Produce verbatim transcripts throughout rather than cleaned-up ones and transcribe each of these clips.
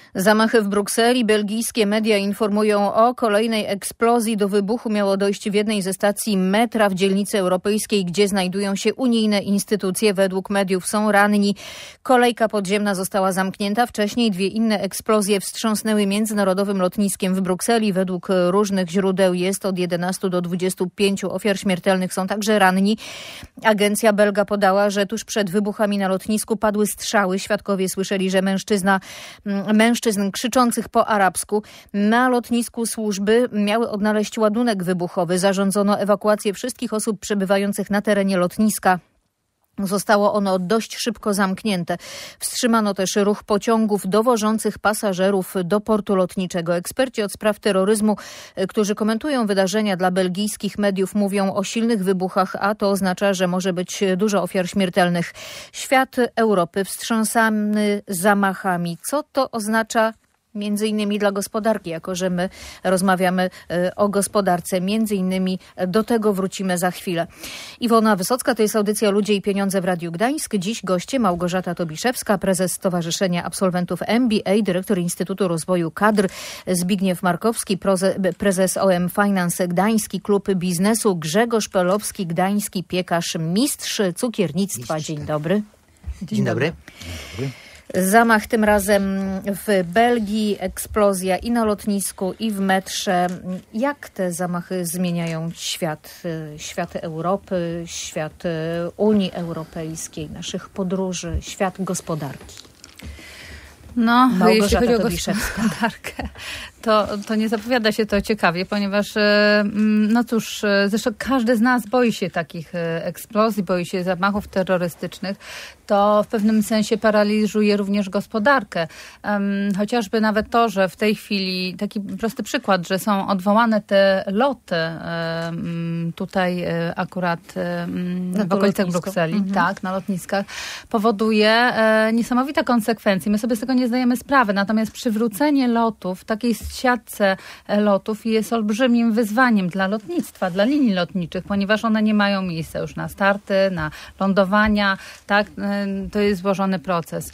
Zamachy w Brukseli. Belgijskie media informują o kolejnej eksplozji. Do wybuchu miało dojść w jednej ze stacji metra w dzielnicy europejskiej, gdzie znajdują się unijne instytucje. Według mediów są ranni. Kolejka podziemna została zamknięta. Wcześniej dwie inne eksplozje wstrząsnęły międzynarodowym lotniskiem w Brukseli. Według różnych źródeł jest od jedenastu do dwudziestu pięciu ofiar śmiertelnych. Są także ranni. Agencja belga podała, że tuż przed wybuchami na lotnisku padły strzały. Świadkowie słyszeli, że mężczyzna, mężczyzna Mężczyzn krzyczących po arabsku. Na lotnisku służby miały odnaleźć ładunek wybuchowy. Zarządzono ewakuację wszystkich osób przebywających na terenie lotniska. Zostało ono dość szybko zamknięte. Wstrzymano też ruch pociągów dowożących pasażerów do portu lotniczego. Eksperci od spraw terroryzmu, którzy komentują wydarzenia dla belgijskich mediów, mówią o silnych wybuchach, a to oznacza, że może być dużo ofiar śmiertelnych. Świat Europy wstrząsany zamachami. Co to oznacza między innymi dla gospodarki, jako że my rozmawiamy o gospodarce. Między innymi do tego wrócimy za chwilę. Iwona Wysocka, to jest audycja Ludzie i Pieniądze w Radiu Gdańsk. Dziś goście Małgorzata Tobiszewska, prezes Stowarzyszenia Absolwentów M B A, dyrektor Instytutu Rozwoju Kadr, Zbigniew Markowski, prezes O M Finance Gdański, Klub Biznesu, Grzegorz Pelowski, gdański piekarz, mistrz cukiernictwa. Dzień dobry. Dzień, Dzień dobry. dobry. Zamach tym razem w Belgii, eksplozja i na lotnisku, i w metrze. Jak te zamachy zmieniają świat, świat Europy, świat Unii Europejskiej, naszych podróży, świat gospodarki? No, Małgorzata jeśli chodzi o Tobiszewska. gospodarkę, to, to nie zapowiada się to ciekawie, ponieważ no cóż, zresztą każdy z nas boi się takich eksplozji, boi się zamachów terrorystycznych. To w pewnym sensie paraliżuje również gospodarkę. Um, chociażby nawet to, że w tej chwili, taki prosty przykład, że są odwołane te loty um, tutaj akurat um, w okolicach lotnisko. Brukseli, mhm. tak, na lotniskach, powoduje e, niesamowite konsekwencje. My sobie z tego nie zdajemy sprawy, natomiast przywrócenie lotów, takiej siatce lotów jest olbrzymim wyzwaniem dla lotnictwa, dla linii lotniczych, ponieważ one nie mają miejsca już na starty, na lądowania, tak, to jest złożony proces.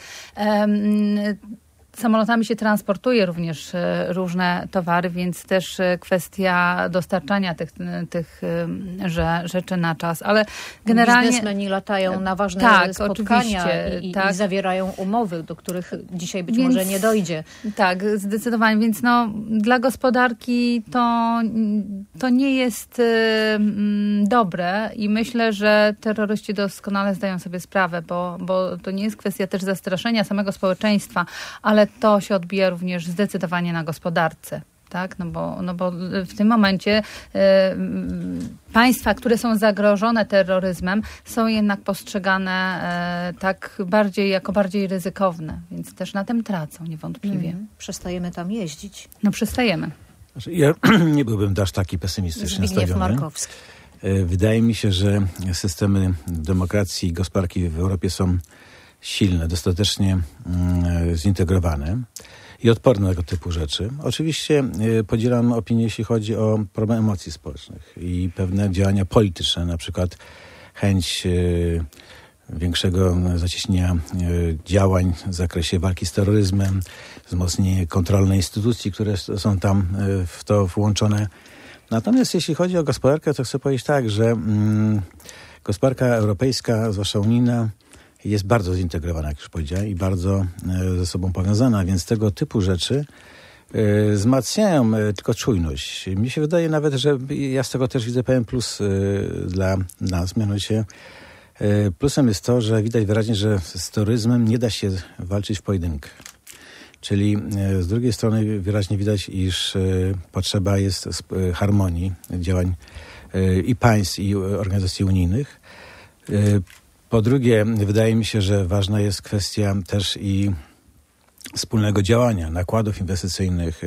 Samolotami się transportuje również różne towary, więc też kwestia dostarczania tych, tych rzeczy na czas. Ale generalnie biznesmeni latają na ważne tak, spotkania i, tak. i zawierają umowy, do których dzisiaj być więc, może nie dojdzie. Tak, zdecydowanie. Więc no, dla gospodarki to, to nie jest mm, dobre i myślę, że terroryści doskonale zdają sobie sprawę, bo, bo to nie jest kwestia też zastraszenia samego społeczeństwa, ale to się odbija również zdecydowanie na gospodarce. Tak? No bo, no bo w tym momencie y, państwa, które są zagrożone terroryzmem, są jednak postrzegane y, tak bardziej, jako bardziej ryzykowne. Więc też na tym tracą niewątpliwie. Mm. Przestajemy tam jeździć. No przestajemy. Ja nie byłbym aż taki pesymistycznie Zbigniew nastawiony. Markowski. Wydaje mi się, że systemy demokracji i gospodarki w Europie są silne, dostatecznie mm, zintegrowane i odporne na tego typu rzeczy. Oczywiście y, podzielam opinię, jeśli chodzi o problem emocji społecznych i pewne działania polityczne, na przykład chęć y, większego zacieśnienia y, działań w zakresie walki z terroryzmem, wzmocnienie kontrolnej instytucji, które są tam y, w to włączone. Natomiast jeśli chodzi o gospodarkę, to chcę powiedzieć tak, że mm, gospodarka europejska, zwłaszcza unijna, jest bardzo zintegrowana, jak już powiedziałem, i bardzo e, ze sobą powiązana, więc tego typu rzeczy e, wzmacniają e, tylko czujność. Mi się wydaje nawet, że ja z tego też widzę pewien plus e, dla nas, mianowicie e, plusem jest to, że widać wyraźnie, że z terroryzmem nie da się walczyć w pojedynkę. Czyli e, z drugiej strony wyraźnie widać, iż e, potrzeba jest e, harmonii działań e, i państw, i organizacji unijnych. E, Po drugie, wydaje mi się, że ważna jest kwestia też i wspólnego działania, nakładów inwestycyjnych,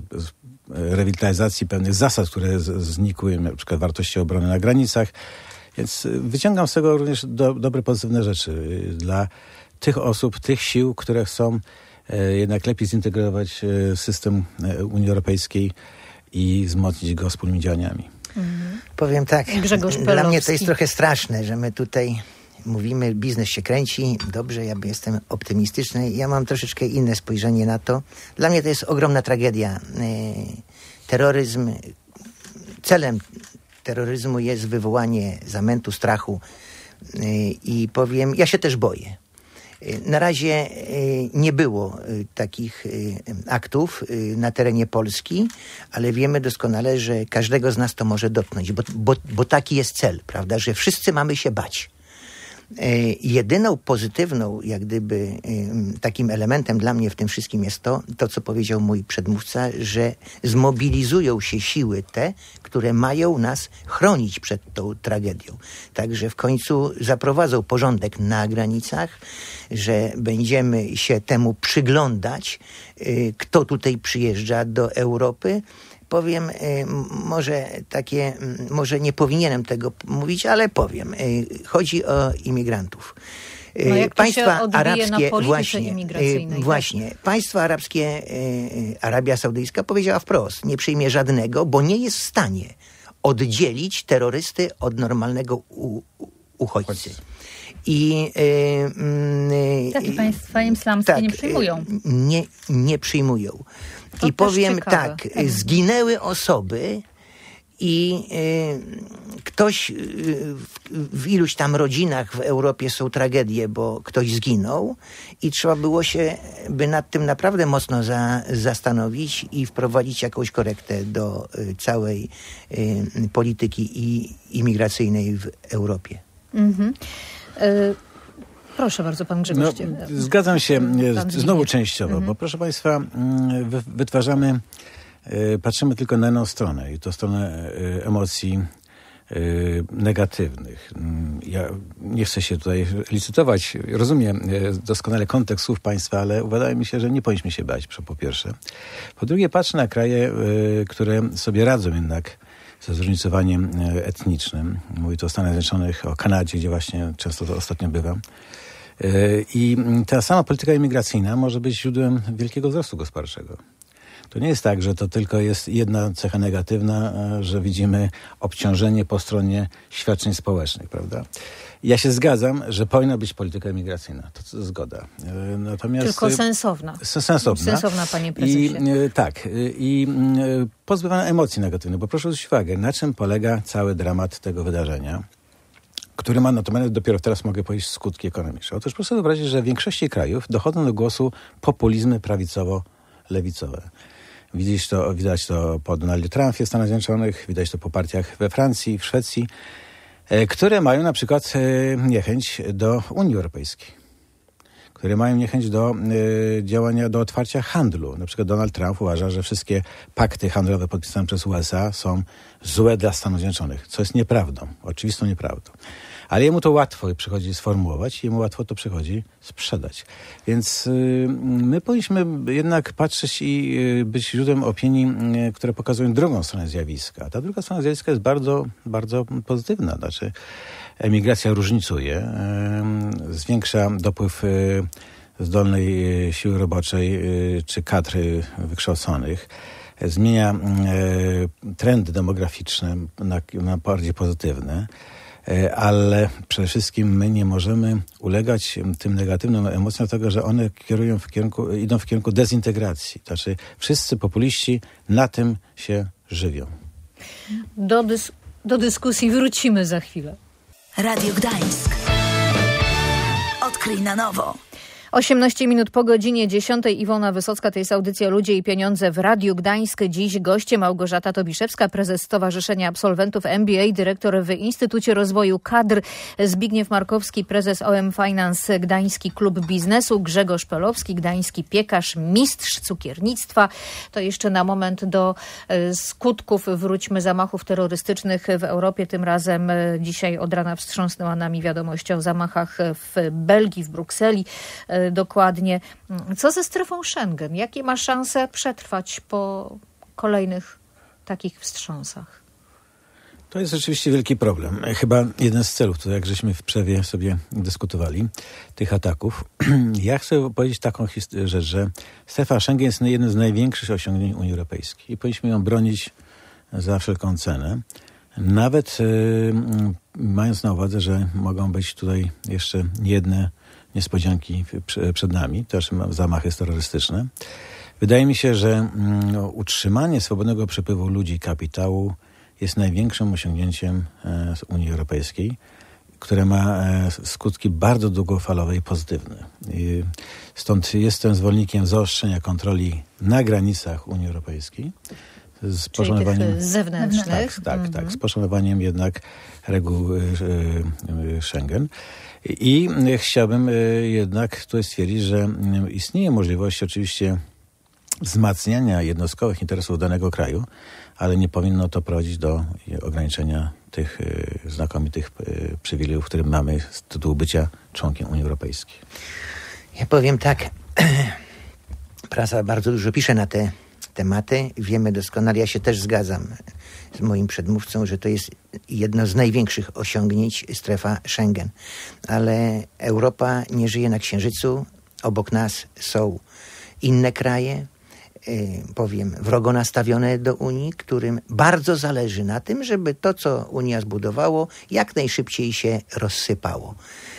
rewitalizacji pewnych zasad, które znikły, na przykład wartości obrony na granicach. Więc wyciągam z tego również do, dobre, pozytywne rzeczy dla tych osób, tych sił, które chcą jednak lepiej zintegrować system Unii Europejskiej i wzmocnić go wspólnymi działaniami. Mhm. Powiem tak, Grzegorz dla Pelowski. mnie to jest trochę straszne, że my tutaj mówimy, biznes się kręci, dobrze, ja jestem optymistyczny. Ja mam troszeczkę inne spojrzenie na to. Dla mnie to jest ogromna tragedia. Terroryzm, celem terroryzmu jest wywołanie zamętu, strachu i powiem, ja się też boję. Na razie nie było takich aktów na terenie Polski, ale wiemy doskonale, że każdego z nas to może dotknąć, bo, bo, bo taki jest cel, prawda, że wszyscy mamy się bać. Jedyną pozytywną, jak gdyby takim elementem dla mnie w tym wszystkim jest to, to co powiedział mój przedmówca, że zmobilizują się siły te, które mają nas chronić przed tą tragedią. Także w końcu zaprowadzą porządek na granicach, że będziemy się temu przyglądać, kto tutaj przyjeżdża do Europy. Powiem, może takie, może nie powinienem tego mówić, ale powiem. Chodzi o imigrantów. No jak to państwa się odbije arabskie, na właśnie, imigracyjnej. właśnie, państwa arabskie, Arabia Saudyjska powiedziała wprost, nie przyjmie żadnego, bo nie jest w stanie oddzielić terrorysty od normalnego u, u, uchodźcy. I yy, takie państwa islamskie tak, nie przyjmują. Nie, nie przyjmują. To I powiem ciekawe. tak, mhm. zginęły osoby i y, ktoś y, w, w iluś tam rodzinach w Europie są tragedie, bo ktoś zginął i trzeba było się by nad tym naprawdę mocno za, zastanowić i wprowadzić jakąś korektę do y, całej y, polityki i, imigracyjnej w Europie. Mhm. Y- Proszę bardzo, pan Grzegorz. No, zgadzam się pan znowu częściowo, mhm. bo proszę państwa, wytwarzamy, patrzymy tylko na jedną stronę i to stronę emocji negatywnych. Ja nie chcę się tutaj licytować, rozumiem doskonale kontekst słów państwa, ale wydaje mi się, że nie powinniśmy się bać, po pierwsze. Po drugie, patrzę na kraje, które sobie radzą jednak ze zróżnicowaniem etnicznym. Mówię tu o Stanach Zjednoczonych, o Kanadzie, gdzie właśnie często to ostatnio bywam. I ta sama polityka imigracyjna może być źródłem wielkiego wzrostu gospodarczego. To nie jest tak, że to tylko jest jedna cecha negatywna, że widzimy obciążenie po stronie świadczeń społecznych, prawda? Ja się zgadzam, że powinna być polityka imigracyjna. To, to zgoda. Natomiast tylko sensowna. Sensowna. Sensowna, panie prezesie. I, tak. I pozbywana emocji negatywnych, bo proszę zwrócić uwagę, na czym polega cały dramat tego wydarzenia, który ma natomiast dopiero teraz mogę powiedzieć skutki ekonomiczne. Otóż proszę wyobrazić, że w większości krajów dochodzą do głosu populizmy prawicowo-lewicowe. Widać to, widać to po Donaldzie Trumpie w Stanach Zjednoczonych, widać to po partiach we Francji, w Szwecji, które mają na przykład niechęć do Unii Europejskiej, które mają niechęć do y, działania, do otwarcia handlu. Na przykład Donald Trump uważa, że wszystkie pakty handlowe podpisane przez U S A są złe dla Stanów Zjednoczonych, co jest nieprawdą, oczywistą nieprawdą. Ale jemu to łatwo przychodzi sformułować, jemu łatwo to przychodzi sprzedać. Więc y, my powinniśmy jednak patrzeć i y, być źródłem opinii, y, które pokazują drugą stronę zjawiska. A ta druga strona zjawiska jest bardzo, bardzo pozytywna. Znaczy, emigracja różnicuje, y, zwiększa dopływ y, zdolnej y, siły roboczej y, czy kadr wykształconych, zmienia y, trendy demograficzne na, na bardziej pozytywne. Ale przede wszystkim my nie możemy ulegać tym negatywnym emocjom, dlatego że one kierują w kierunku, idą w kierunku dezintegracji. Znaczy wszyscy populiści na tym się żywią. Do, dys- do dyskusji wrócimy za chwilę. Radio Gdańsk. Odkryj na nowo. osiemnaście minut po godzinie dziesiątej. Iwona Wysocka, to jest audycja Ludzie i Pieniądze w Radiu Gdańsk. Dziś goście Małgorzata Tobiszewska, prezes Stowarzyszenia Absolwentów M B A, dyrektor w Instytucie Rozwoju Kadr, Zbigniew Markowski, prezes O M Finance, Gdański Klub Biznesu, Grzegorz Pelowski, gdański piekarz, mistrz cukiernictwa. To jeszcze na moment do skutków wróćmy zamachów terrorystycznych w Europie. Tym razem dzisiaj od rana wstrząsnęła nami wiadomość o zamachach w Belgii, w Brukseli. Dokładnie. Co ze strefą Schengen? Jakie ma szanse przetrwać po kolejnych takich wstrząsach? To jest rzeczywiście wielki problem. Chyba jeden z celów, to jak żeśmy w przerwie sobie dyskutowali, tych ataków. Ja chcę powiedzieć taką rzecz, że strefa Schengen jest jednym z największych osiągnięć Unii Europejskiej i powinniśmy ją bronić za wszelką cenę. Nawet y, mając na uwadze, że mogą być tutaj jeszcze niejedne niespodzianki przed nami, też zamachy terrorystyczne. Wydaje mi się, że no, utrzymanie swobodnego przepływu ludzi i kapitału jest największym osiągnięciem e, Unii Europejskiej, które ma e, skutki bardzo długofalowe i pozytywne. I stąd jestem zwolennikiem zaostrzenia kontroli na granicach Unii Europejskiej. Z poszanowaniem tych zewnętrznych. Tak, tak, mm-hmm. tak. Z poszanowaniem jednak reguł y, y, Schengen. I y, chciałbym y, jednak tutaj stwierdzić, że y, istnieje możliwość oczywiście wzmacniania jednostkowych interesów danego kraju, ale nie powinno to prowadzić do y, ograniczenia tych y, znakomitych y, przywilejów, które mamy z tytułu bycia członkiem Unii Europejskiej. Ja powiem tak. Prasa bardzo dużo pisze na te tematy. Wiemy doskonale, ja się też zgadzam z moim przedmówcą, że to jest jedno z największych osiągnięć strefa Schengen. Ale Europa nie żyje na Księżycu. Obok nas są inne kraje, yy, powiem, wrogo nastawione do Unii, którym bardzo zależy na tym, żeby to, co Unia zbudowało, jak najszybciej się rozsypało.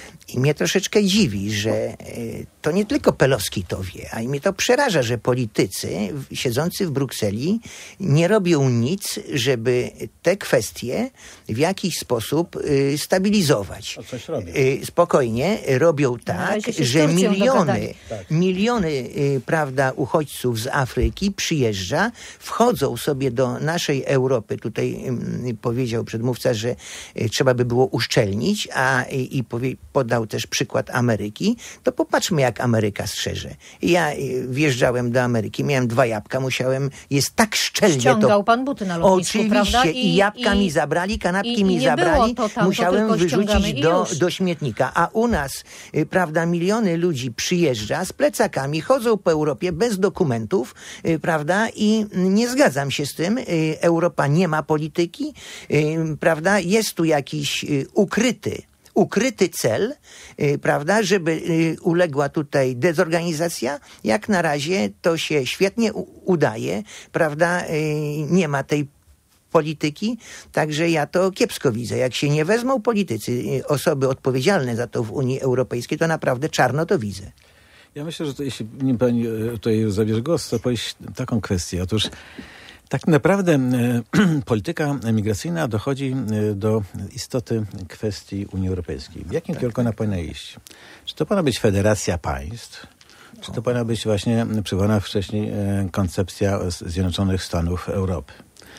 I mnie troszeczkę dziwi, że to nie tylko Pelowski to wie, a i mnie to przeraża, że politycy siedzący w Brukseli nie robią nic, żeby te kwestie w jakiś sposób stabilizować. A coś robią. Spokojnie robią tak, że miliony, tak. miliony prawda, uchodźców z Afryki przyjeżdża, wchodzą sobie do naszej Europy. Tutaj powiedział przedmówca, że trzeba by było uszczelnić, a i powie, podał też przykład Ameryki, to popatrzmy, jak Ameryka strzeże. Ja wjeżdżałem do Ameryki, miałem dwa jabłka, musiałem, jest tak szczelnie Ściągał to... pan buty na lotnisku, Oczywiście, prawda? i, i jabłka i, mi zabrali, kanapki i, mi i zabrali, to tam, musiałem to wyrzucić do, już. do śmietnika. A u nas, y, prawda, miliony ludzi przyjeżdża z plecakami, chodzą po Europie bez dokumentów, y, prawda, i nie zgadzam się z tym. Y, Europa nie ma polityki, y, prawda, jest tu jakiś y, ukryty ukryty cel, y, prawda, żeby y, uległa tutaj dezorganizacja. Jak na razie to się świetnie u- udaje, prawda, y, nie ma tej polityki, także ja to kiepsko widzę. Jak się nie wezmą politycy, y, osoby odpowiedzialne za to w Unii Europejskiej, to naprawdę czarno to widzę. Ja myślę, że to, jeśli nim pani tutaj zabierze głos, to powiedzieć taką kwestię. Otóż tak naprawdę e, polityka migracyjna dochodzi e, do istoty kwestii Unii Europejskiej. W jakim tak, kierunku ona powinna iść? Czy to powinna być federacja państw? Czy to powinna być właśnie przywołana wcześniej e, koncepcja Zjednoczonych Stanów Europy?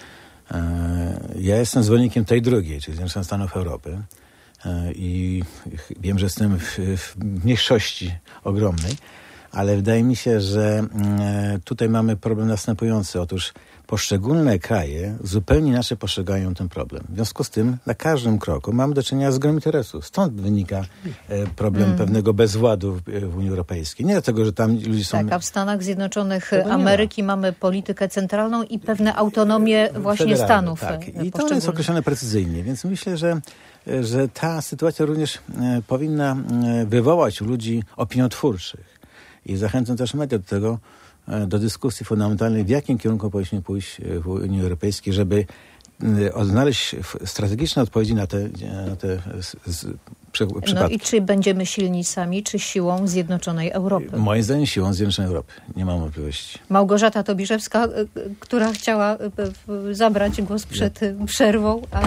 E, ja jestem zwolennikiem tej drugiej, czyli Zjednoczonych Stanów Europy. E, I wiem, że jestem w, w mniejszości ogromnej, ale wydaje mi się, że e, tutaj mamy problem następujący. Otóż poszczególne kraje zupełnie inaczej postrzegają ten problem. W związku z tym na każdym kroku mamy do czynienia z grą interesu. Stąd wynika e, problem mm. pewnego bezładu w, w Unii Europejskiej. Nie dlatego, że tam ludzie są... Tak, a w Stanach Zjednoczonych Ameryki mamy politykę centralną i pewne autonomie właśnie Federalne, stanów. Tak. I to jest określone precyzyjnie. Więc myślę, że, że ta sytuacja również e, powinna e, wywołać u ludzi opiniotwórczych. I zachęcam też media do tego, do dyskusji fundamentalnej, w jakim kierunku powinniśmy pójść w Unii Europejskiej, żeby odnaleźć strategiczne odpowiedzi na te, na te z, z, przy, przypadki. No i czy będziemy silni sami, czy siłą Zjednoczonej Europy? Moim zdaniem siłą Zjednoczonej Europy. Nie mam wątpliwości. Małgorzata Tobiszewska, która chciała zabrać głos przed ja. przerwą. A...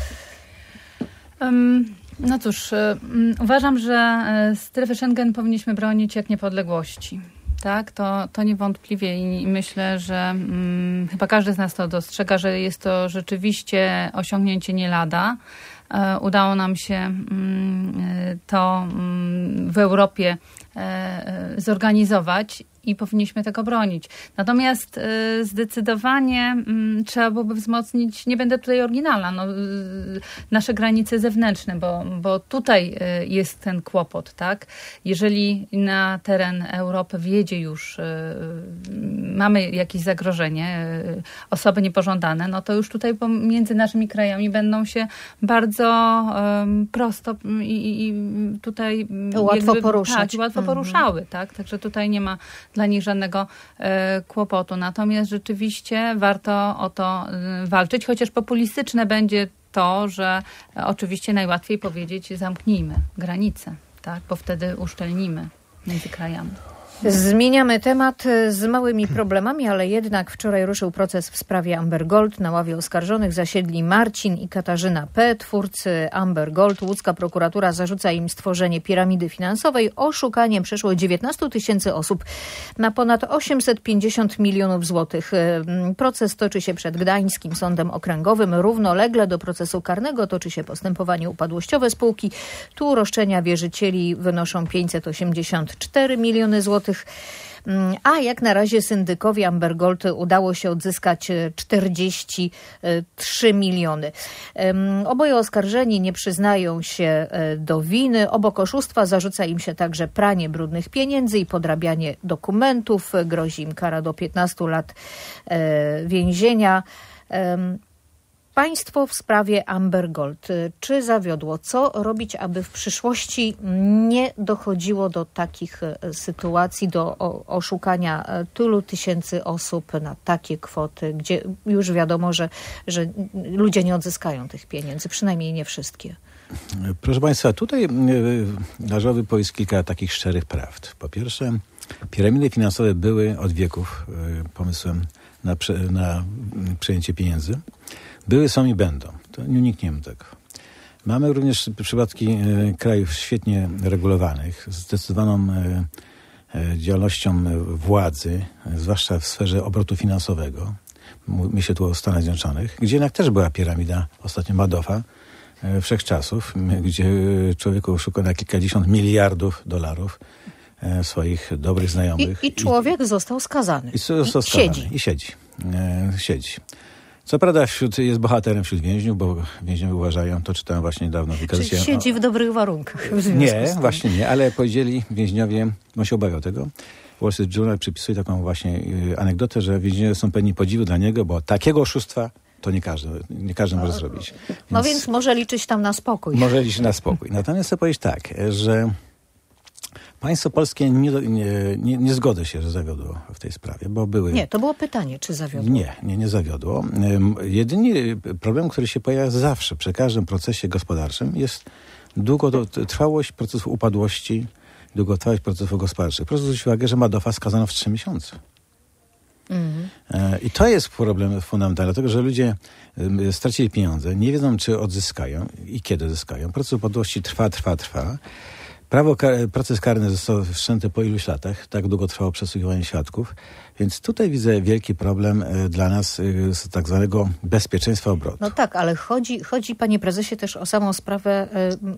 Um, no cóż, um, uważam, że strefy Schengen powinniśmy bronić jak niepodległości. Tak, to, to niewątpliwie i myślę, że mm, chyba każdy z nas to dostrzega, że jest to rzeczywiście osiągnięcie nie lada. E, udało nam się mm, to mm, w Europie e, zorganizować i powinniśmy tego bronić. Natomiast y, zdecydowanie y, trzeba byłoby wzmocnić, nie będę tutaj oryginalna, no, y, nasze granice zewnętrzne, bo, bo tutaj y, jest ten kłopot, tak? Jeżeli na teren Europy wjedzie już, y, mamy jakieś zagrożenie, y, osoby niepożądane, no to już tutaj pomiędzy naszymi krajami będą się bardzo y, prosto i, i tutaj łatwo jakby, poruszać. Tak, łatwo mhm. poruszały, tak? Także tutaj nie ma dla nich żadnego e, kłopotu. Natomiast rzeczywiście warto o to e, walczyć, chociaż populistyczne będzie to, że oczywiście najłatwiej powiedzieć zamknijmy granice, tak? Bo wtedy uszczelnimy między krajami. Zmieniamy temat z małymi problemami, ale jednak wczoraj ruszył proces w sprawie Amber Gold. Na ławie oskarżonych zasiedli Marcin i Katarzyna P., twórcy Amber Gold. Łódzka prokuratura zarzuca im stworzenie piramidy finansowej. Oszukaniem przeszło dziewiętnaście tysięcy osób na ponad osiemset pięćdziesiąt milionów złotych. Proces toczy się przed Gdańskim Sądem Okręgowym. Równolegle do procesu karnego toczy się postępowanie upadłościowe spółki. Tu roszczenia wierzycieli wynoszą pięćset osiemdziesiąt cztery miliony złotych. A jak na razie syndykowi Amber Gold udało się odzyskać czterdzieści trzy miliony. Oboje oskarżeni nie przyznają się do winy. Obok oszustwa zarzuca im się także pranie brudnych pieniędzy i podrabianie dokumentów. Grozi im kara do piętnastu lat więzienia. Państwo w sprawie Amber Gold. Czy zawiodło? Co robić, aby w przyszłości nie dochodziło do takich sytuacji, do oszukania tylu tysięcy osób na takie kwoty, gdzie już wiadomo, że, że ludzie nie odzyskają tych pieniędzy, przynajmniej nie wszystkie? Proszę Państwa, tutaj należałoby powiedzieć kilka takich szczerych prawd. Po pierwsze, piramidy finansowe były od wieków pomysłem na, prze, na przejęcie pieniędzy. Były, są i będą. To nie unikniemy tego. Mamy również przypadki e, krajów świetnie regulowanych, z zdecydowaną e, e, działalnością władzy, e, zwłaszcza w sferze obrotu finansowego. Myślę tu o Stanach Zjednoczonych, gdzie jednak też była piramida, ostatnio Madoffa, e, wszechczasów, gdzie człowiek oszukał na kilkadziesiąt miliardów dolarów e, swoich dobrych znajomych. I, i człowiek I, został skazany. I, został I skazany. siedzi. I siedzi. E, siedzi. Co prawda wśród, jest bohaterem wśród więźniów, bo więźniowie uważają, to czytałem właśnie niedawno. Czyli siedzi w dobrych warunkach. W nie, właśnie nie, ale powiedzieli więźniowie, on się obawiał tego. Wall Street Journal przypisuje taką właśnie anegdotę, że więźniowie są pewni podziwu dla niego, bo takiego oszustwa to nie każdy, nie każdy może zrobić. Więc no więc może liczyć tam na spokój. Może liczyć na spokój. Natomiast chcę powiedzieć tak, że państwo polskie nie, nie, nie, nie zgodzę się, że zawiodło w tej sprawie, bo były... Nie, to było pytanie, czy zawiodło. Nie, nie, nie zawiodło. Jedyny problem, który się pojawia zawsze przy każdym procesie gospodarczym, jest długotrwałość procesu upadłości, długotrwałość procesów gospodarczych. Proszę zwrócić uwagę, że Madoffa skazano w trzy miesiące. Mhm. I to jest problem fundamentalny, dlatego że ludzie stracili pieniądze, nie wiedzą, czy odzyskają i kiedy odzyskają. Proces upadłości trwa, trwa, trwa. Prawo, proces karny został wszczęty po iluś latach, tak długo trwało przesłuchiwanie świadków, więc tutaj widzę wielki problem dla nas z tak zwanego bezpieczeństwa obrotu. No tak, ale chodzi, chodzi panie prezesie też o samą sprawę,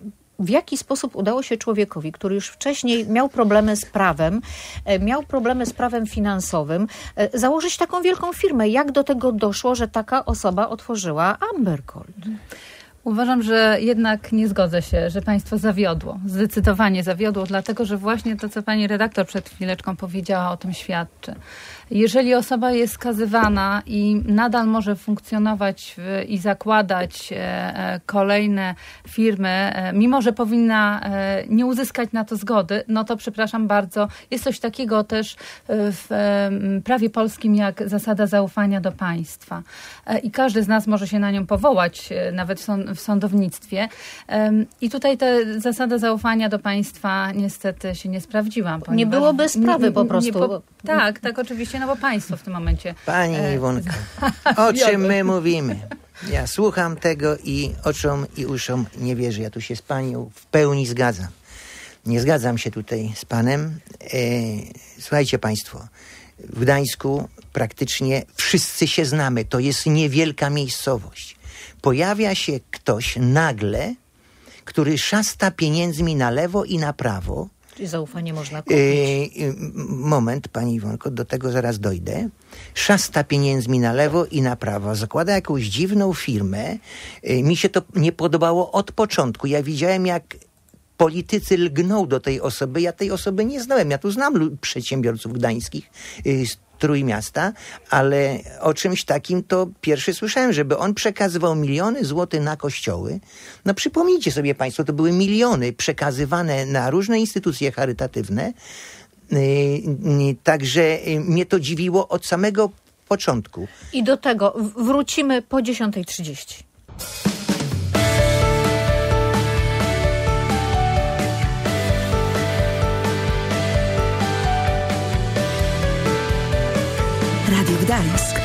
w jaki sposób udało się człowiekowi, który już wcześniej miał problemy z prawem, miał problemy z prawem finansowym, założyć taką wielką firmę. Jak do tego doszło, że taka osoba otworzyła Amber Gold? Uważam, że jednak nie zgodzę się, że państwo zawiodło. Zdecydowanie zawiodło, dlatego że właśnie to, co pani redaktor przed chwileczką powiedziała, o tym świadczy. Jeżeli osoba jest skazywana i nadal może funkcjonować w, i zakładać e, kolejne firmy, e, mimo że powinna e, nie uzyskać na to zgody, no to przepraszam bardzo, jest coś takiego też w e, prawie polskim jak zasada zaufania do państwa. E, I każdy z nas może się na nią powołać, e, nawet w, sąd, w sądownictwie. E, I tutaj ta zasada zaufania do państwa niestety się nie sprawdziła. Nie było bez sprawy po prostu. Nie, po, tak, tak, oczywiście. No bo państwo w tym momencie... Pani e, Iwonko, o czym my mówimy? Ja słucham tego i oczom i uszom nie wierzę. Ja tu się z panią w pełni zgadzam. Nie zgadzam się tutaj z panem. E, słuchajcie państwo, w Gdańsku praktycznie wszyscy się znamy. To jest niewielka miejscowość. Pojawia się ktoś nagle, który szasta pieniędzmi na lewo i na prawo. Czyli zaufanie można kupić. Yy, moment, pani Iwonko, do tego zaraz dojdę. Szasta pieniędzmi na lewo i na prawo. Zakłada jakąś dziwną firmę. Yy, mi się to nie podobało od początku. Ja widziałem, jak politycy lgną do tej osoby. Ja tej osoby nie znałem. Ja tu znam przedsiębiorców gdańskich yy, z Trójmiasta, ale o czymś takim to pierwszy słyszałem, żeby on przekazywał miliony złotych na kościoły. No przypomnijcie sobie państwo, to były miliony przekazywane na różne instytucje charytatywne. Yy, yy, także yy, mnie to dziwiło od samego początku. I do tego wrócimy po dziesiątej trzydzieści. Radio Gdańsk.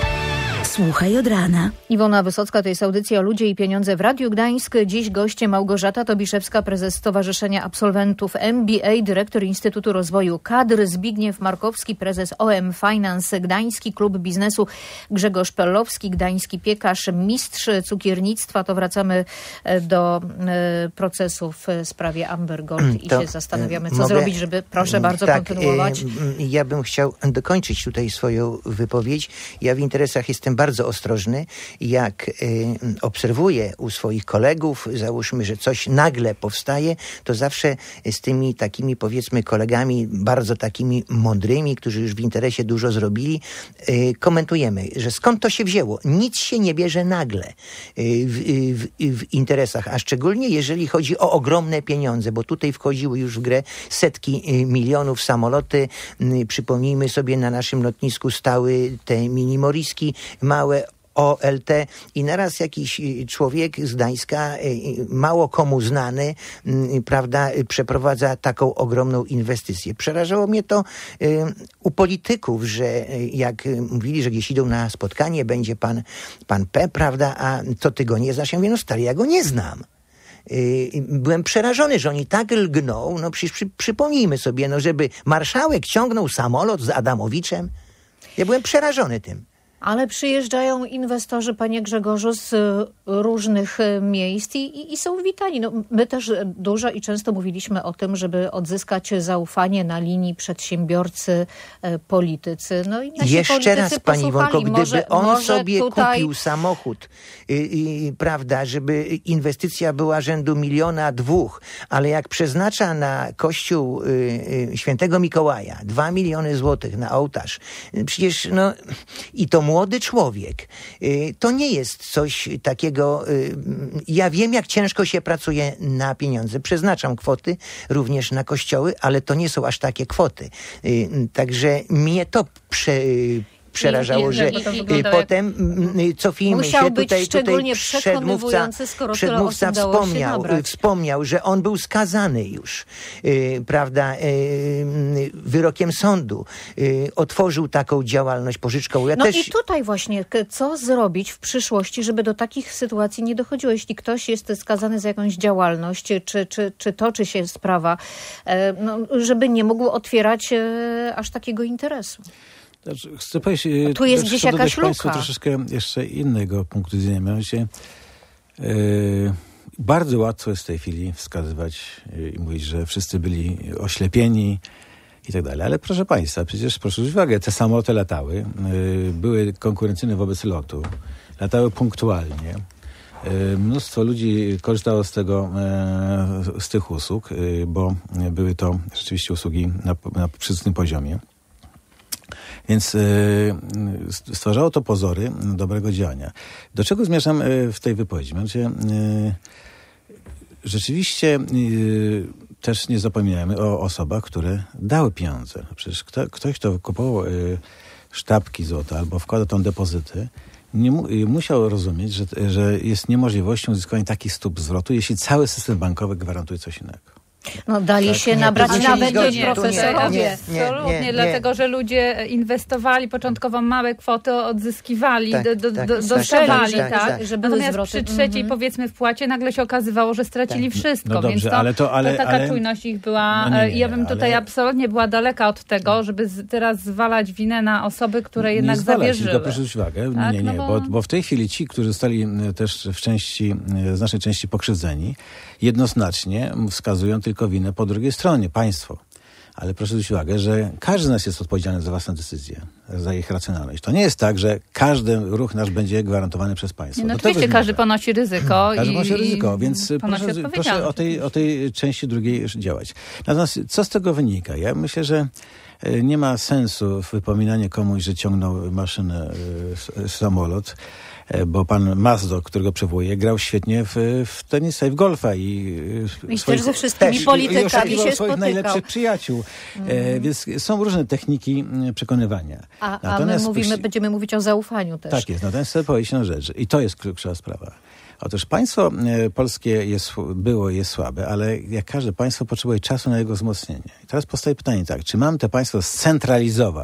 Słuchaj od rana. Iwona Wysocka, to jest audycja Ludzie i Pieniądze w Radiu Gdańsk. Dziś goście Małgorzata Tobiszewska, prezes Stowarzyszenia Absolwentów M B A, dyrektor Instytutu Rozwoju Kadr, Zbigniew Markowski, prezes O M Finance Gdański, Klub Biznesu Grzegorz Pellowski, gdański piekarz, mistrz cukiernictwa. To wracamy do e, procesu w sprawie Amber Gold i to się zastanawiamy, co mogę zrobić, żeby, proszę bardzo, tak, kontynuować. E, ja bym chciał dokończyć tutaj swoją wypowiedź. Ja w interesach jestem bardzo bardzo ostrożny. Jak y, obserwuję u swoich kolegów, załóżmy, że coś nagle powstaje, to zawsze z tymi takimi, powiedzmy, kolegami bardzo takimi mądrymi, którzy już w interesie dużo zrobili, y, komentujemy, że skąd to się wzięło. Nic się nie bierze nagle y, w, w, w interesach, a szczególnie jeżeli chodzi o ogromne pieniądze, bo tutaj wchodziły już w grę setki y, milionów, samoloty. Y, przypomnijmy sobie, na naszym lotnisku stały te mini Moriski, małe O L T i naraz jakiś człowiek z Gdańska, mało komu znany, prawda, przeprowadza taką ogromną inwestycję. Przerażało mnie to u polityków, że jak mówili, że gdzieś idą na spotkanie, będzie pan, pan P, prawda, a co ty go nie znasz? Ja mówię, no stary, ja go nie znam. Byłem przerażony, że oni tak lgną, no przecież przy, przypomnijmy sobie, no żeby marszałek ciągnął samolot z Adamowiczem. Ja byłem przerażony tym. Ale przyjeżdżają inwestorzy, panie Grzegorzu, z różnych miejsc i, i są witani. No, my też dużo i często mówiliśmy o tym, żeby odzyskać zaufanie na linii przedsiębiorcy, politycy. No i nasi Jeszcze politycy raz, pani Iwonko, gdyby może, on może sobie tutaj... kupił samochód, yy, yy, prawda, żeby inwestycja była rzędu miliona, dwóch, ale jak przeznacza na kościół yy, yy, Świętego Mikołaja dwa miliony złotych na ołtarz, yy, przecież no i to młody człowiek, yy, to nie jest coś takiego, yy, ja wiem, jak ciężko się pracuje na pieniądze. Przeznaczam kwoty również na kościoły, ale to nie są aż takie kwoty. Yy, także mnie to prze, przerażało, że i, i, potem jak... cofijmy Musiał się być tutaj, szczególnie tutaj przedmówca, skoro przedmówca wspomniał, wspomniał, że on był skazany już, yy, prawda, yy, wyrokiem sądu. Yy, otworzył taką działalność pożyczkową. Ja no też... i tutaj właśnie, co zrobić w przyszłości, żeby do takich sytuacji nie dochodziło? Jeśli ktoś jest skazany za jakąś działalność, czy, czy, czy toczy się sprawa, no, żeby nie mógł otwierać aż takiego interesu. Chcę powiedzieć, tu jest gdzieś jakaś Państwu luka. troszeczkę jeszcze innego punktu widzenia. Mianowicie yy, bardzo łatwo jest w tej chwili wskazywać yy, i mówić, że wszyscy byli oślepieni i tak dalej. Ale proszę Państwa, przecież proszę zwrócić uwagę, te samoloty latały, yy, były konkurencyjne wobec lotu, latały punktualnie. Yy, mnóstwo ludzi korzystało z tego, yy, z tych usług, yy, bo były to rzeczywiście usługi na, na przyzwoitym poziomie. Więc y, stwarzało to pozory dobrego działania. Do czego zmierzam y, w tej wypowiedzi? Mianowicie, y, rzeczywiście y, też nie zapominajmy o osobach, które dały pieniądze. Przecież kto, ktoś, kto kupował y, sztabki złota albo wkłada tą depozyty, nie mu, y, musiał rozumieć, że, że jest niemożliwością uzyskania takich stóp zwrotu, jeśli cały system bankowy gwarantuje coś innego. No dali tak, się nie, nabrać nie, nawet nie, nie, profesorowie. Nie, nie, Absolutnie, nie, nie. Dlatego, że ludzie inwestowali początkowo małe kwoty, odzyskiwali, tak, do, tak, do, dostawali, tak, tak, tak. Żeby natomiast przy trzeciej, mm-hmm. powiedzmy, wpłacie nagle się okazywało, że stracili tak. wszystko, no dobrze, więc to, ale to, ale, to taka ale... czujność ich była. No nie, nie, ja bym tutaj ale... absolutnie była daleka od tego, żeby z, teraz zwalać winę na osoby, które nie jednak zwalać, zawierzyły. Tylko proszę zwrócić uwagę, tak, nie, nie, no bo... Bo, bo w tej chwili ci, którzy zostali też w części, w znacznej części pokrzywdzeni, jednoznacznie wskazują tylko winę po drugiej stronie, państwo. Ale proszę zwrócić uwagę, że każdy z nas jest odpowiedzialny za własne decyzje, za ich racjonalność. To nie jest tak, że każdy ruch nasz będzie gwarantowany przez państwo. Nie, no oczywiście każdy ponosi ryzyko. Każdy i, ponosi ryzyko, więc proszę, proszę o, tej, o tej części drugiej działać. Natomiast co z tego wynika? Ja myślę, że nie ma sensu wypominanie komuś, że ciągnął maszynę, samolot, bo pan Mazdo, którego przywołuję, grał świetnie w, w tenisa i w golfa. I, I swoich, też ze wszystkimi też, politykami i, i się swoich spotykał. najlepszych przyjaciół. Mm. E, więc są różne techniki przekonywania. A, a my mówimy, będziemy mówić o zaufaniu też. Tak jest. Natomiast chcę powiedzieć na rzecz. I to jest kluczowa sprawa. Otóż państwo polskie jest, było i jest słabe, ale jak każde państwo potrzebuje czasu na jego wzmocnienie. I teraz powstaje pytanie tak, czy mamy to państwo scentralizować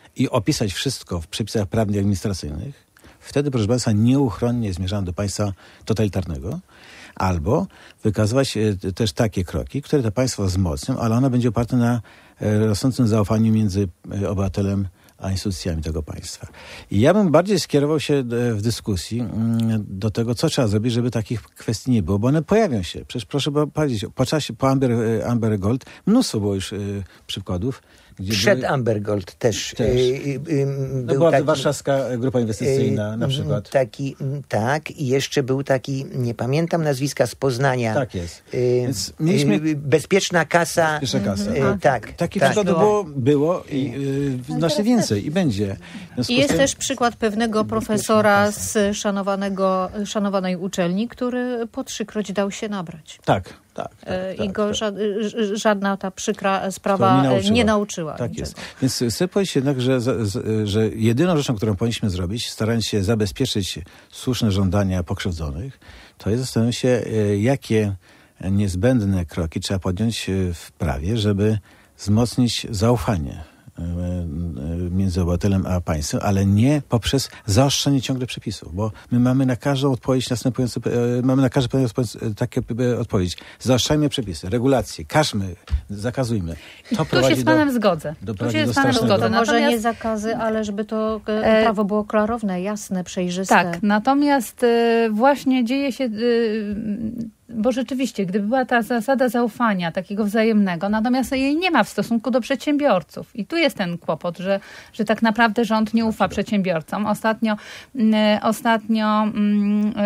i opisać wszystko w przepisach prawnych i administracyjnych, wtedy, proszę Państwa, nieuchronnie zmierzamy do państwa totalitarnego, albo wykazywać też takie kroki, które to państwo wzmocnią, ale ono będzie oparte na rosnącym zaufaniu między obywatelem a instytucjami tego państwa. I ja bym bardziej skierował się w dyskusji do tego, co trzeba zrobić, żeby takich kwestii nie było, bo one pojawią się. Przecież proszę powiedzieć, po czasie, po Amber, Amber Gold mnóstwo było już y, przykładów. Gdzie Przed były... Amber Gold też. też. Y, y, no był była taki, warszawska grupa inwestycyjna y, na przykład. Taki, tak. I jeszcze był taki, nie pamiętam nazwiska, z Poznania. Tak jest. Y, Więc mieliśmy... y, bezpieczna kasa. Bezpieczna kasa. Y, tak. Takich tak. przykładów było, było i y, znacznie więcej i będzie. I jest też przykład pewnego profesora z szanowanego, szanowanej uczelni, który po trzykroć dał się nabrać. Tak, tak. tak, I tak, go tak. ża- żadna ta przykra sprawa nie nauczyła. nie nauczyła. Tak niczego. jest. Więc chcę powiedzieć jednak, że, że jedyną rzeczą, którą powinniśmy zrobić, starając się zabezpieczyć słuszne żądania pokrzywdzonych, to jest zastanowić się, jakie niezbędne kroki trzeba podjąć w prawie, żeby wzmocnić zaufanie między obywatelem a państwem, ale nie poprzez zaostrzenie ciągle przepisów, bo my mamy na każdą odpowiedź następujące, mamy na każdą takie odpowiedź. Zaostrzajmy przepisy, regulacje, każmy, zakazujmy. To tu się z panem do, zgodzę. Do tu się z panem zgodzę. To może natomiast... nie zakazy, ale żeby to e, prawo było klarowne, jasne, przejrzyste. Tak, natomiast y, właśnie dzieje się... Y, Bo rzeczywiście, gdyby była ta zasada zaufania, takiego wzajemnego, natomiast jej nie ma w stosunku do przedsiębiorców. I tu jest ten kłopot, że, że tak naprawdę rząd nie ufa przedsiębiorcom. Ostatnio, y, ostatnio y,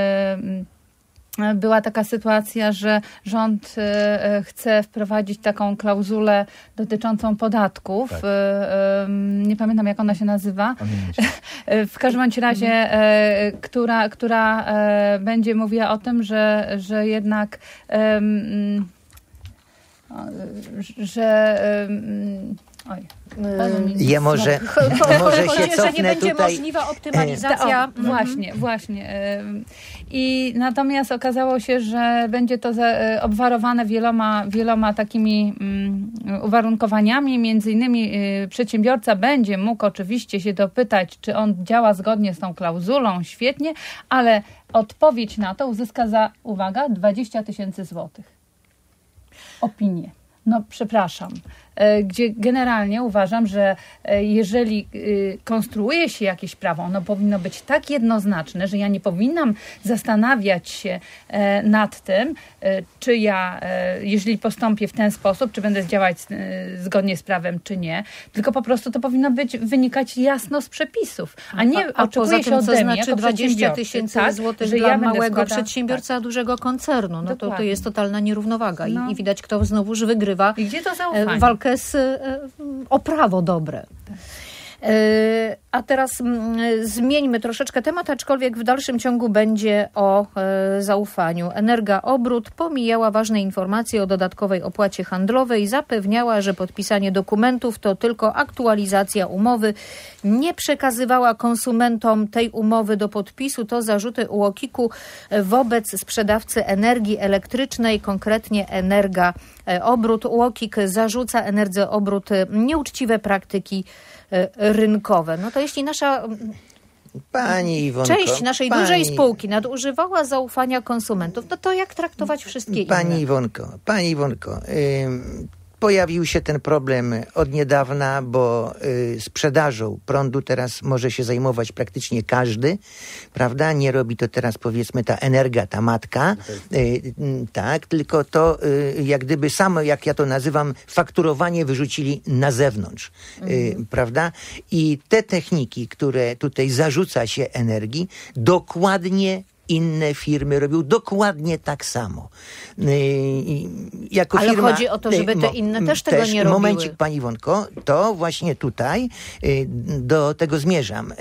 y, była taka sytuacja, że rząd y, chce wprowadzić taką klauzulę dotyczącą podatków. Tak. Y, y, nie pamiętam, jak ona się nazywa. W każdym bądź razie, e, która, która e, będzie mówiła o tym, że, że jednak e, że e, oj, Ja może, może się że cofnę nie będzie tutaj. możliwa optymalizacja. O, właśnie, właśnie. I natomiast okazało się, że będzie to obwarowane wieloma, wieloma takimi uwarunkowaniami. Między innymi przedsiębiorca będzie mógł oczywiście się dopytać, czy on działa zgodnie z tą klauzulą, świetnie, ale odpowiedź na to uzyska za, uwaga, dwadzieścia tysięcy złotych. Opinię. No przepraszam, gdzie generalnie uważam, że jeżeli konstruuje się jakieś prawo, ono powinno być tak jednoznaczne, że ja nie powinnam zastanawiać się nad tym, czy ja, jeżeli postąpię w ten sposób, czy będę działać zgodnie z prawem, czy nie, tylko po prostu to powinno być, wynikać jasno z przepisów, a nie a, a oczekuje poza się tym, ode co mnie znaczy jako dwadzieścia tysięcy tak, złotych że dla ja małego składa, przedsiębiorcy, a dużego koncernu. No to, to jest totalna nierównowaga i, No. i widać, kto znowuż wygrywa I gdzie to zaufanie? walkę z, o prawo dobre. A teraz zmieńmy troszeczkę temat, aczkolwiek w dalszym ciągu będzie o zaufaniu. Energa-Obrót pomijała ważne informacje o dodatkowej opłacie handlowej, zapewniała, że podpisanie dokumentów to tylko aktualizacja umowy. Nie przekazywała konsumentom tej umowy do podpisu. To zarzuty U O K I K-u wobec sprzedawcy energii elektrycznej, konkretnie Energa-Obrót. U O K I K zarzuca Energa-Obrót nieuczciwe praktyki rynkowe. No to jeśli nasza Pani Iwonko, część naszej pani, dużej spółki nadużywała zaufania konsumentów, no to jak traktować wszystkie Pani inne? Iwonko, Pani Iwonko, ym, pojawił się ten problem od niedawna, bo y, sprzedażą prądu teraz może się zajmować praktycznie każdy, prawda? Nie robi to teraz, powiedzmy, ta Energa, ta matka, y, y, tak, tylko to y, jak gdyby samo, jak ja to nazywam, fakturowanie wyrzucili na zewnątrz, y, mhm. prawda? I te techniki, które tutaj zarzuca się Energii, dokładnie inne firmy robią dokładnie tak samo. Jako Ale firma, chodzi o to, żeby te inne też tego też, nie robiły. Momencik, Pani Iwonko, to właśnie tutaj do tego zmierzam.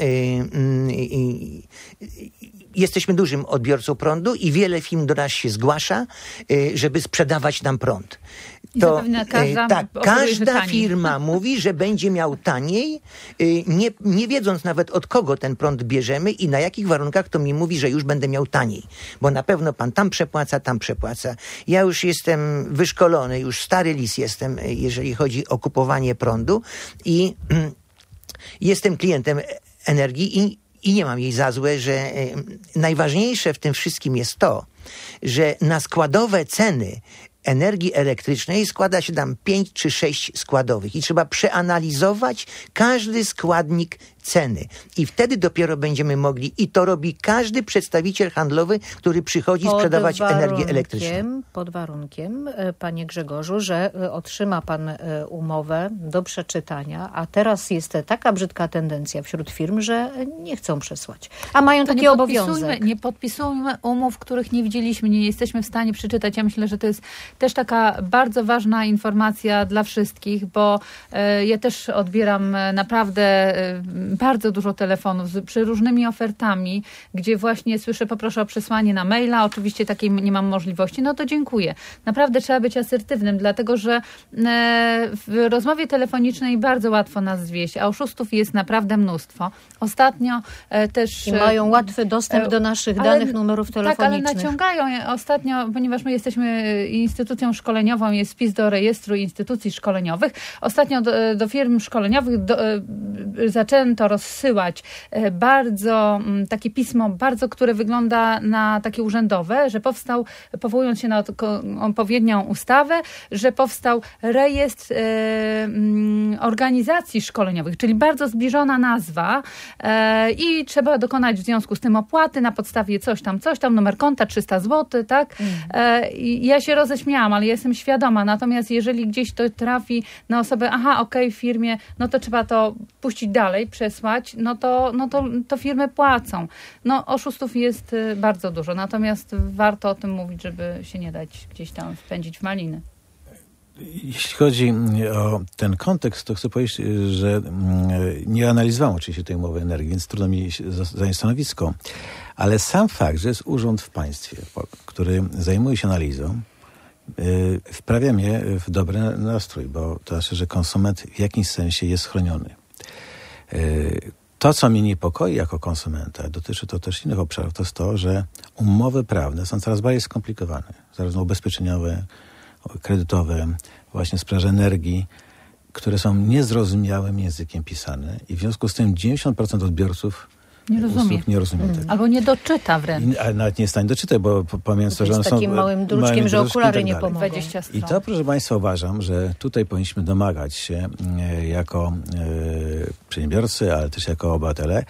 Jesteśmy dużym odbiorcą prądu i wiele firm do nas się zgłasza, żeby sprzedawać nam prąd. To, każda, tak, każda firma mówi, że będzie miał taniej, nie, nie wiedząc nawet od kogo ten prąd bierzemy i na jakich warunkach, to mi mówi, że już będę miał taniej. Bo na pewno pan tam przepłaca, tam przepłaca. Ja już jestem wyszkolony, już stary lis jestem, jeżeli chodzi o kupowanie prądu i jestem klientem energii i, i nie mam jej za złe, że e, najważniejsze w tym wszystkim jest to, że na składowe ceny energii elektrycznej składa się tam pięć czy sześć składowych i trzeba przeanalizować każdy składnik ceny. I wtedy dopiero będziemy mogli, i to robi każdy przedstawiciel handlowy, który przychodzi pod sprzedawać energię elektryczną. Pod warunkiem, panie Grzegorzu, że otrzyma pan umowę do przeczytania, a teraz jest taka brzydka tendencja wśród firm, że nie chcą przesłać. A mają to taki nie obowiązek. Nie podpisujmy umów, których nie widzieliśmy, nie jesteśmy w stanie przeczytać. Ja myślę, że to jest też taka bardzo ważna informacja dla wszystkich, bo e, ja też odbieram naprawdę e, bardzo dużo telefonów z przeróżnymi ofertami, gdzie właśnie słyszę, poproszę o przesłanie na maila, oczywiście takiej nie mam możliwości, no to dziękuję. Naprawdę trzeba być asertywnym, dlatego że e, w rozmowie telefonicznej bardzo łatwo nas zwieść, a oszustów jest naprawdę mnóstwo. Ostatnio e, też... I mają łatwy dostęp do naszych ale, danych, numerów telefonicznych. Tak, ale naciągają. Ostatnio, ponieważ my jesteśmy instytucją szkoleniową, jest wpis do rejestru instytucji szkoleniowych. Ostatnio do, do firm szkoleniowych do, zaczęto rozsyłać bardzo takie pismo, bardzo, które wygląda na takie urzędowe, że powstał, powołując się na odpowiednią ustawę, że powstał rejestr e, organizacji szkoleniowych, czyli bardzo zbliżona nazwa e, i trzeba dokonać w związku z tym opłaty na podstawie coś tam, coś tam, numer konta trzysta złotych, tak? E, i ja się roześmiałam, ale jestem świadoma. Natomiast jeżeli gdzieś to trafi na osobę, aha, okej, okay, w firmie, no to trzeba to puścić dalej, przesłać, no to, no to, to firmy płacą. No oszustów jest bardzo dużo, natomiast warto o tym mówić, żeby się nie dać gdzieś tam wpędzić w maliny. Jeśli chodzi o ten kontekst, to chcę powiedzieć, że nie analizowałem oczywiście tej umowy energii, więc trudno mi zająć stanowisko, ale sam fakt, że jest urząd w państwie, który zajmuje się analizą, wprawia mnie w dobry nastrój, bo to znaczy, że konsument w jakimś sensie jest chroniony. To, co mnie niepokoi jako konsumenta, dotyczy to też innych obszarów, to jest to, że umowy prawne są coraz bardziej skomplikowane, zarówno ubezpieczeniowe, kredytowe, właśnie w sferze energii, które są niezrozumiałym językiem pisane i w związku z tym dziewięćdziesiąt procent odbiorców nie rozumie. Nie rozumie mm. Albo nie doczyta wręcz. I, a nawet nie jest w stanie doczytać, bo pamiętam, że one są... Z takim małym druczkiem, małym że okulary nie pomogą. dwadzieścia stron. I to, proszę Państwa, uważam, że tutaj powinniśmy domagać się e, jako e, przedsiębiorcy, ale też jako obywatele,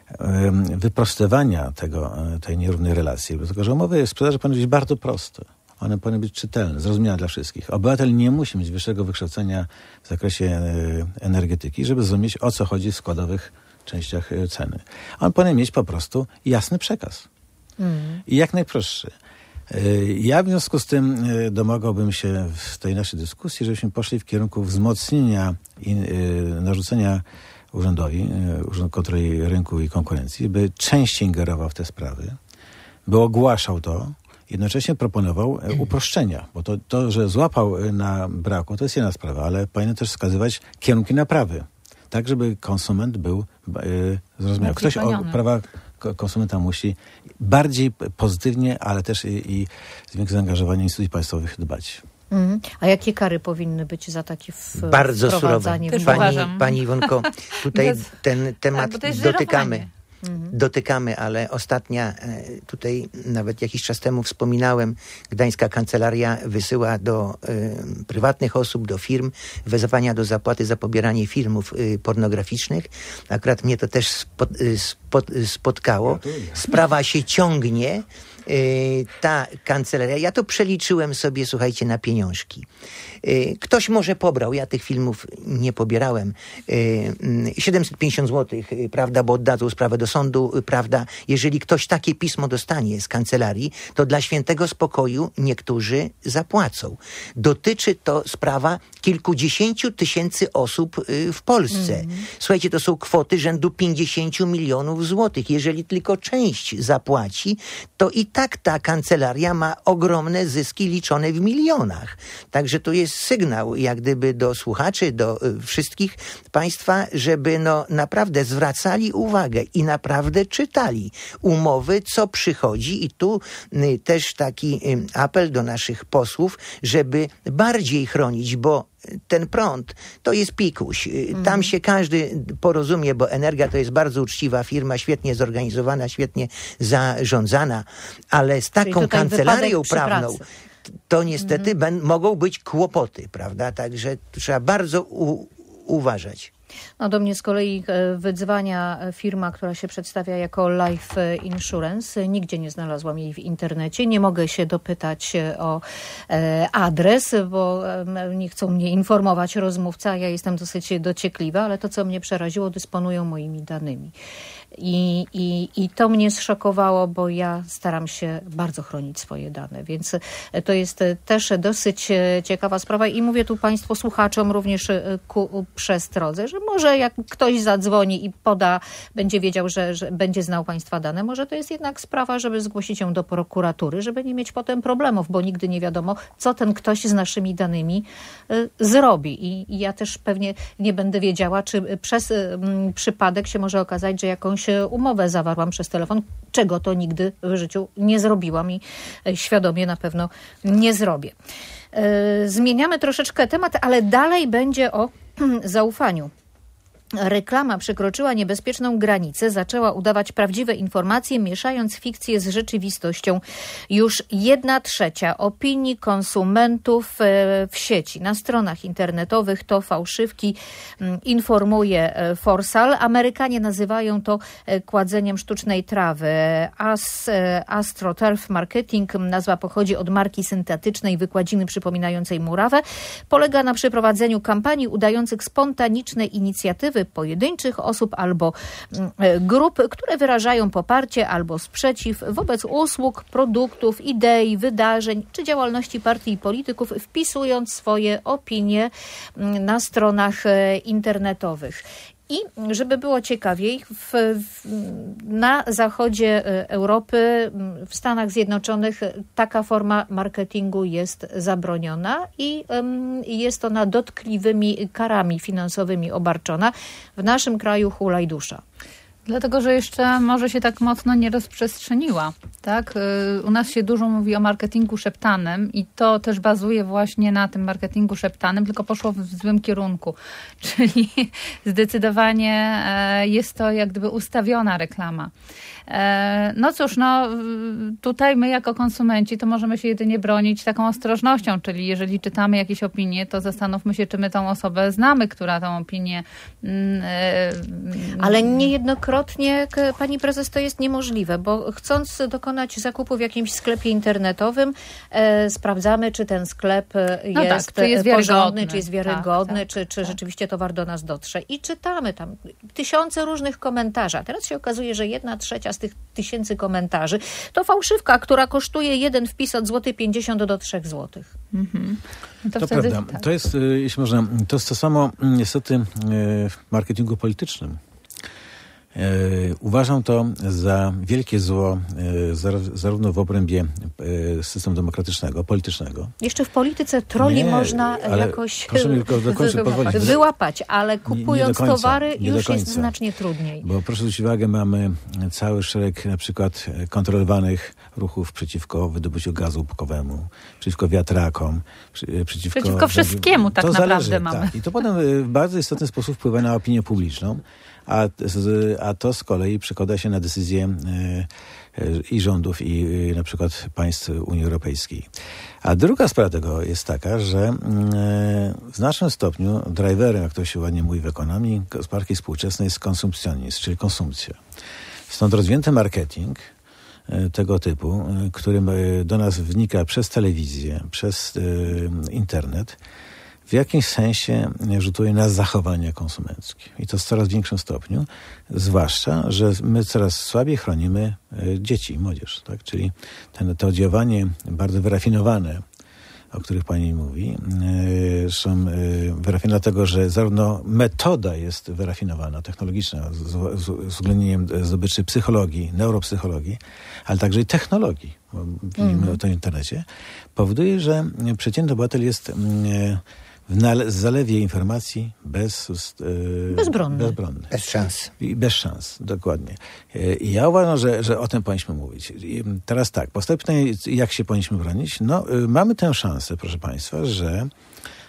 e, wyprostowania tego, tej nierównej relacji. Dlatego, że umowy sprzedaży powinny być bardzo proste. One powinny być czytelne, zrozumiałe dla wszystkich. Obywatel nie musi mieć wyższego wykształcenia w zakresie e, energetyki, żeby zrozumieć, o co chodzi w składowych częściach ceny. On powinien mieć po prostu jasny przekaz. Mm. I jak najprostszy. Ja w związku z tym domagałbym się w tej naszej dyskusji, żebyśmy poszli w kierunku wzmocnienia i narzucenia urzędowi, Urząd Kontroli Rynku i Konkurencji, by częściej ingerował w te sprawy, by ogłaszał to, jednocześnie proponował uproszczenia, bo to, to że złapał na braku, to jest jedna sprawa, ale powinien też wskazywać kierunki naprawy. Tak, żeby konsument był yy, zrozumiały. Ktoś o prawa konsumenta musi bardziej pozytywnie, ale też i, i z większym zaangażowaniem instytucji państwowych dbać. Mm. A jakie kary powinny być za takie w, Bardzo surowe. Pani, pani Iwonko, tutaj Bez... ten temat tak, dotykamy. Dotykamy, ale ostatnia, tutaj nawet jakiś czas temu wspominałem, Gdańska Kancelaria wysyła do y, prywatnych osób, do firm wezwania do zapłaty za pobieranie filmów y, pornograficznych. Akurat mnie to też spot, y, spot, spotkało. Sprawa się ciągnie. Y, ta kancelaria, ja to przeliczyłem sobie, słuchajcie, na pieniążki. Y, ktoś może pobrał, ja tych filmów nie pobierałem. Y, siedemset pięćdziesiąt złotych, y, prawda, bo oddadzą sprawę do sądu, y, prawda. Jeżeli ktoś takie pismo dostanie z kancelarii, to dla świętego spokoju niektórzy zapłacą. Dotyczy to sprawa kilkudziesięciu tysięcy osób y, w Polsce. Mm. Słuchajcie, to są kwoty rzędu pięćdziesięciu milionów złotych. Jeżeli tylko część zapłaci, to i tak ta kancelaria ma ogromne zyski liczone w milionach. Także to jest sygnał jak gdyby do słuchaczy, do y, wszystkich państwa, żeby no naprawdę zwracali uwagę i naprawdę czytali umowy, co przychodzi i tu y, też taki y, apel do naszych posłów, żeby bardziej chronić, bo ten prąd to jest pikuś. Mm. Tam się każdy porozumie, bo Energa to jest bardzo uczciwa firma, świetnie zorganizowana, świetnie zarządzana, ale z taką kancelarią prawną to niestety mm. ben, mogą być kłopoty, prawda? Także trzeba bardzo u, uważać. No do mnie z kolei wydzwania firma, która się przedstawia jako Life Insurance. Nigdzie nie znalazłam jej w internecie. Nie mogę się dopytać o adres, bo nie chcą mnie informować rozmówca. Ja jestem dosyć dociekliwa, ale to, co mnie przeraziło, dysponują moimi danymi. I, i, I to mnie zszokowało, bo ja staram się bardzo chronić swoje dane, więc to jest też dosyć ciekawa sprawa i mówię tu Państwu słuchaczom również ku przestrodze, że może jak ktoś zadzwoni i poda, będzie wiedział, że, że będzie znał Państwa dane, może to jest jednak sprawa, żeby zgłosić ją do prokuratury, żeby nie mieć potem problemów, bo nigdy nie wiadomo, co ten ktoś z naszymi danymi y, zrobi. I, I ja też pewnie nie będę wiedziała, czy przez y, przypadek się może okazać, że jakąś umowę zawarłam przez telefon, czego to nigdy w życiu nie zrobiłam i świadomie na pewno nie zrobię. Zmieniamy troszeczkę temat, ale dalej będzie o zaufaniu. Reklama przekroczyła niebezpieczną granicę, zaczęła udawać prawdziwe informacje, mieszając fikcję z rzeczywistością. Już jedna trzecia opinii konsumentów w sieci, na stronach internetowych to fałszywki, informuje Forsal. Amerykanie nazywają to kładzeniem sztucznej trawy. As, AstroTurf Marketing, nazwa pochodzi od marki syntetycznej wykładziny przypominającej murawę. Polega na przeprowadzeniu kampanii udających spontaniczne inicjatywy pojedynczych osób albo grup, które wyrażają poparcie albo sprzeciw wobec usług, produktów, idei, wydarzeń czy działalności partii i polityków, wpisując swoje opinie na stronach internetowych. I żeby było ciekawiej, w, w, na zachodzie Europy, w Stanach Zjednoczonych taka forma marketingu jest zabroniona i um, jest ona dotkliwymi karami finansowymi obarczona. W naszym kraju hulaj dusza. Dlatego, że jeszcze może się tak mocno nie rozprzestrzeniła. Tak? U nas się dużo mówi o marketingu szeptanym i to też bazuje właśnie na tym marketingu szeptanym, tylko poszło w złym kierunku. Czyli zdecydowanie jest to jak gdyby ustawiona reklama. No cóż, no tutaj my jako konsumenci to możemy się jedynie bronić taką ostrożnością, czyli jeżeli czytamy jakieś opinie, to zastanówmy się, czy my tą osobę znamy, która tą opinię... Mm, Ale niejednokrotnie, pani prezes, to jest niemożliwe, bo chcąc dokonać zakupu w jakimś sklepie internetowym, e, sprawdzamy, czy ten sklep no jest, tak, czy jest porządny, czy jest wiarygodny, tak, tak, czy, czy tak. rzeczywiście towar do nas dotrze. I czytamy tam tysiące różnych komentarzy. A teraz się okazuje, że jedna trzecia z tych tysięcy komentarzy to fałszywka, która kosztuje jeden wpis od złoty pięćdziesiąt do trzech złotych. Mhm. No to to wtedy, prawda. tak. To jest, jeśli można, to jest to samo niestety w marketingu politycznym. Uważam to za wielkie zło zarówno w obrębie systemu demokratycznego, politycznego. Jeszcze w polityce troli nie, można jakoś proszę mi tylko do końca pozwolić. wyłapać, ale kupując nie, nie końca, towary już jest końca. znacznie trudniej. Bo proszę zwrócić uwagę, mamy cały szereg na przykład kontrolowanych ruchów przeciwko wydobyciu gazu łupkowemu, przeciwko wiatrakom, przy, przeciwko... Przeciwko wszystkiemu tak to naprawdę zależy, mamy. Tak. I to potem w bardzo istotny sposób wpływa na opinię publiczną. A, a to z kolei przekłada się na decyzje i rządów, i na przykład państw Unii Europejskiej. A druga sprawa tego jest taka, że w znacznym stopniu driverem, jak to się ładnie mówi w ekonomii, gospodarki współczesnej jest konsumpcjonizm, czyli konsumpcja. Stąd rozwinięty marketing tego typu, który do nas wnika przez telewizję, przez internet, w jakimś sensie rzutuje na zachowania konsumenckie. I to w coraz większym stopniu, zwłaszcza, że my coraz słabiej chronimy dzieci i młodzież. Tak? Czyli ten, to oddziaływanie bardzo wyrafinowane, o których pani mówi, są wyrafinowane dlatego, że zarówno metoda jest wyrafinowana, technologiczna, z, z uwzględnieniem zdobyczy psychologii, neuropsychologii, ale także i technologii, bo widzimy mm. to w internecie, powoduje, że przeciętny obywatel jest w zalewie informacji bez, yy, bezbronny. bezbronny. Bez szans. I bez szans, dokładnie. I ja uważam, że, że o tym powinniśmy mówić. I teraz tak, postępnie jak się powinniśmy bronić? No, yy, mamy tę szansę, proszę państwa, że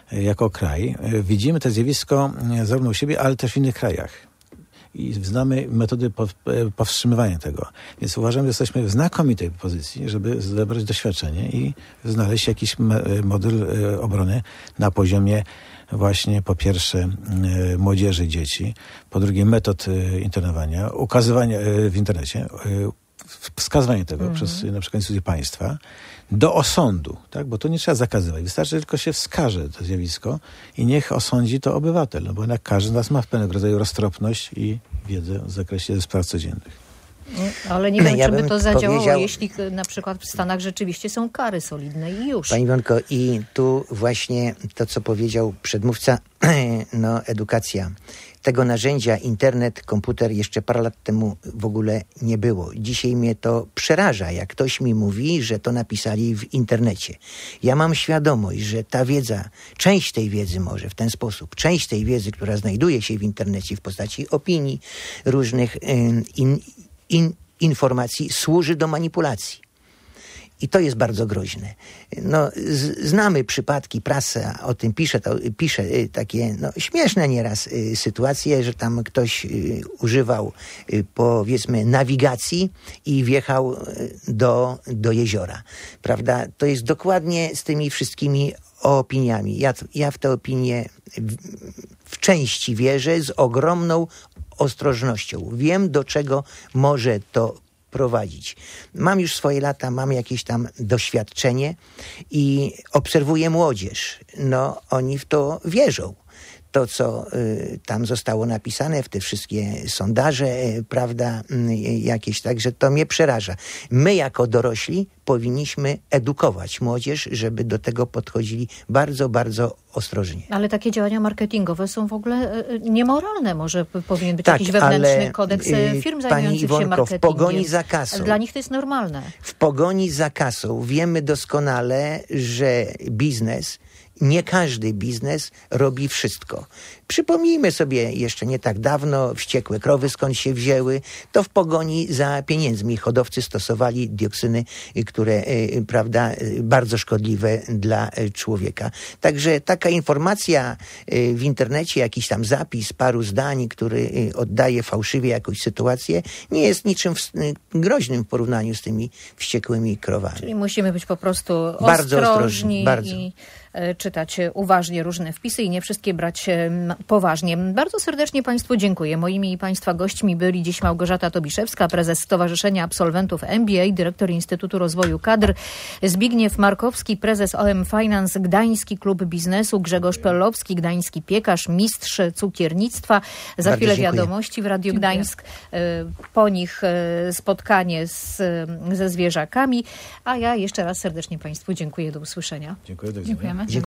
jako kraj widzimy to zjawisko zarówno u siebie, ale też w innych krajach. I znamy metody powstrzymywania tego. Więc uważam, że jesteśmy w znakomitej pozycji, żeby zebrać doświadczenie i znaleźć jakiś model obrony na poziomie właśnie po pierwsze młodzieży i dzieci, po drugie metod internowania, ukazywania w internecie, wskazywanie tego mm. przez na przykład instytucje państwa do osądu, tak? Bo to nie trzeba zakazywać. Wystarczy, że tylko się wskaże to zjawisko i niech osądzi to obywatel, no bo jednak każdy z nas ma pewnego rodzaju roztropność i wiedzę w zakresie spraw codziennych. Ale nie wiem, ja czy by to zadziałało, powiedział... jeśli na przykład w Stanach rzeczywiście są kary solidne i już. Pani Iwonko, i tu właśnie to, co powiedział przedmówca, no edukacja. Tego narzędzia, internet, komputer jeszcze parę lat temu w ogóle nie było. Dzisiaj mnie to przeraża, jak ktoś mi mówi, że to napisali w internecie. Ja mam świadomość, że ta wiedza, część tej wiedzy może w ten sposób, część tej wiedzy, która znajduje się w internecie w postaci opinii, różnych in, in, informacji, służy do manipulacji. I to jest bardzo groźne. No, z, znamy przypadki, prasa o tym pisze, to, pisze y, takie no, śmieszne nieraz y, sytuacje, że tam ktoś y, używał y, powiedzmy nawigacji i wjechał y, do, do jeziora. Prawda? To jest dokładnie z tymi wszystkimi opiniami. Ja, ja w te opinie w, w części wierzę z ogromną ostrożnością. Wiem, do czego może to prowadzić. Mam już swoje lata, mam jakieś tam doświadczenie i obserwuję młodzież. No, oni w to wierzą. To, co y, tam zostało napisane w te wszystkie sondaże, y, prawda, y, jakieś, także to mnie przeraża. My jako dorośli powinniśmy edukować młodzież, żeby do tego podchodzili bardzo, bardzo ostrożnie. Ale takie działania marketingowe są w ogóle y, niemoralne. Może powinien być tak, jakiś wewnętrzny ale, kodeks y, firm zajmujących Iwonko, się marketingiem. w pogoni za kasą. Dla nich to jest normalne. W pogoni za kasą wiemy doskonale, że biznes, nie każdy biznes robi wszystko. Przypomnijmy sobie jeszcze nie tak dawno wściekłe krowy, skąd się wzięły. To w pogoni za pieniędzmi hodowcy stosowali dioksyny, które, prawda, bardzo szkodliwe dla człowieka. Także taka informacja w internecie, jakiś tam zapis paru zdań, który oddaje fałszywie jakąś sytuację, nie jest niczym groźnym w porównaniu z tymi wściekłymi krowami. Czyli musimy być po prostu bardzo ostrożni, ostrożni, bardzo. I czytać uważnie różne wpisy i nie wszystkie brać poważnie. Bardzo serdecznie Państwu dziękuję. Moimi i Państwa gośćmi byli dziś Małgorzata Tobiszewska, prezes Stowarzyszenia Absolwentów M B A, dyrektor Instytutu Rozwoju Kadr, Zbigniew Markowski, prezes O M Finance, Gdański Klub Biznesu, Grzegorz Pellowski, gdański piekarz, mistrz cukiernictwa. Za Bardzo chwilę dziękuję. wiadomości w Radiu dziękuję. Gdańsk. Po nich spotkanie z, ze zwierzakami. A ja jeszcze raz serdecznie Państwu dziękuję. Do usłyszenia. Dziękuję. Do Dziękujemy. Dziękuję.